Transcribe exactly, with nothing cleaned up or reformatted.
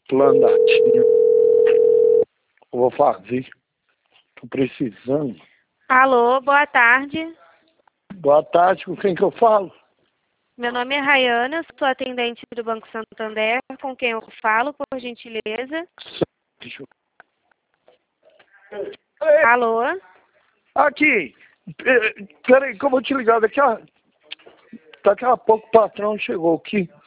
plano da tia. Eu vou fazer. Tô precisando. Alô, boa tarde. Boa tarde, com quem que eu falo? Meu nome é Rayana, sou atendente do Banco Santander. Com quem eu falo, por gentileza? Deixa eu... Alô? Aqui, eh, peraí que eu vou te ligar daqui a... Daqui a pouco o patrão chegou aqui.